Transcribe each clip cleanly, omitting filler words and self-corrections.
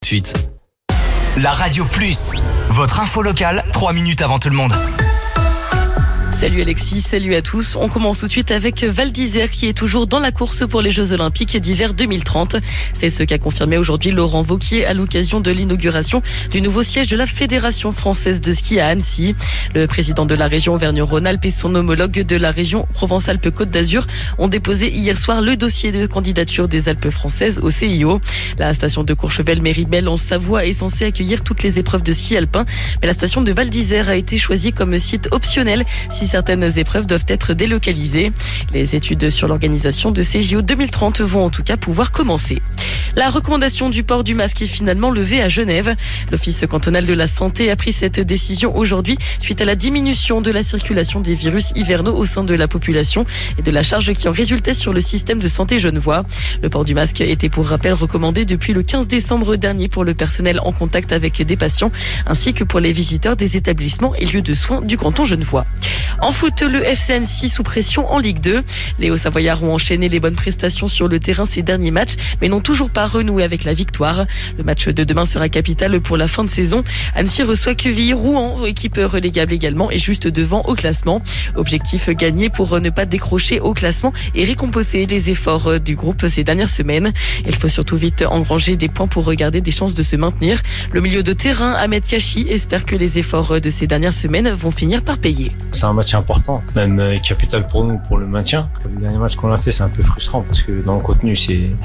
Suite. La Radio Plus, votre info locale, 3 minutes avant tout le monde. Salut Alexis, salut à tous. On commence tout de suite avec Val d'Isère qui est toujours dans la course pour les Jeux Olympiques d'hiver 2030. C'est ce qu'a confirmé aujourd'hui Laurent Wauquiez à l'occasion de l'inauguration du nouveau siège de la Fédération française de ski à Annecy. Le président de la région Auvergne-Rhône-Alpes et son homologue de la région Provence-Alpes-Côte d'Azur ont déposé hier soir le dossier de candidature des Alpes françaises au CIO. La station de Courchevel-Méribel en Savoie est censée accueillir toutes les épreuves de ski alpin, mais la station de Val d'Isère a été choisie comme site optionnel si certaines épreuves doivent être délocalisées. Les études sur l'organisation de ces JO 2030 vont en tout cas pouvoir commencer. La recommandation du port du masque est finalement levée à Genève. L'Office cantonal de la santé a pris cette décision aujourd'hui suite à la diminution de la circulation des virus hivernaux au sein de la population et de la charge qui en résultait sur le système de santé genevois. Le port du masque était pour rappel recommandé depuis le 15 décembre dernier pour le personnel en contact avec des patients ainsi que pour les visiteurs des établissements et lieux de soins du canton genevois. En foot, le FC Annecy sous pression en Ligue 2. Les Hauts-Savoyards ont enchaîné les bonnes prestations sur le terrain ces derniers matchs, mais n'ont toujours pas renoué avec la victoire. Le match de demain sera capital pour la fin de saison. Annecy reçoit Quevilly-Rouen, équipe relégable également et juste devant au classement. Objectif gagné pour ne pas décrocher au classement et récompenser les efforts du groupe ces dernières semaines. Il faut surtout vite engranger des points pour regarder des chances de se maintenir. Le milieu de terrain, Ahmed Kachi, espère que les efforts de ces dernières semaines vont finir par payer. C'est un match important, même capital pour nous, pour le maintien. Le dernier match qu'on a fait, c'est un peu frustrant parce que dans le contenu,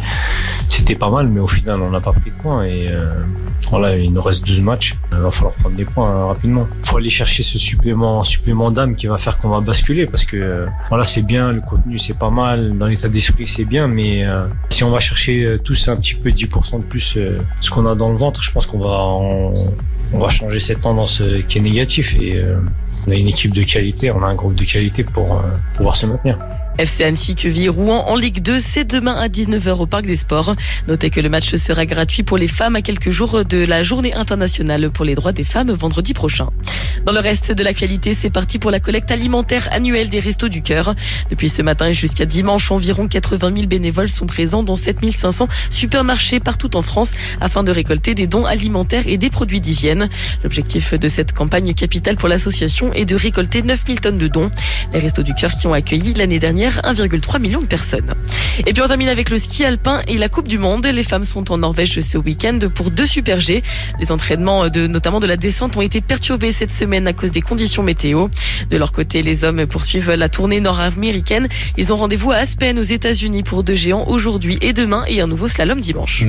c'était pas mal, mais au final, on n'a pas pris de points et voilà, il nous reste 12 matchs. Il va falloir prendre des points rapidement. Il faut aller chercher ce supplément d'âme qui va faire qu'on va basculer parce que voilà, c'est bien, le contenu, c'est pas mal, dans l'état d'esprit, c'est bien, mais si on va chercher tous un petit peu 10% de plus ce qu'on a dans le ventre, je pense qu'on va changer cette tendance qui est négative et on a une équipe de qualité, on a un groupe de qualité pour pouvoir se maintenir. FC Annecy Quevilly-Rouen en Ligue 2, c'est demain à 19h au Parc des Sports. Notez que le match sera gratuit pour les femmes à quelques jours de la journée internationale pour les droits des femmes vendredi prochain. Dans le reste de l'actualité, c'est parti pour la collecte alimentaire annuelle des Restos du Cœur. Depuis ce matin et jusqu'à dimanche, environ 80 000 bénévoles sont présents dans 7 500 supermarchés partout en France afin de récolter des dons alimentaires et des produits d'hygiène. L'objectif de cette campagne capitale pour l'association est de récolter 9 000 tonnes de dons. Les Restos du Cœur qui ont accueilli l'année dernière 1,3 million de personnes. Et puis on termine avec le ski alpin et la Coupe du Monde. Les femmes sont en Norvège ce week-end pour 2 Super G. Les entraînements notamment de la descente ont été perturbés cette semaine à cause des conditions météo. De leur côté, les hommes poursuivent la tournée nord-américaine. Ils ont rendez-vous à Aspen aux États-Unis pour 2 géants aujourd'hui et demain et un nouveau slalom dimanche.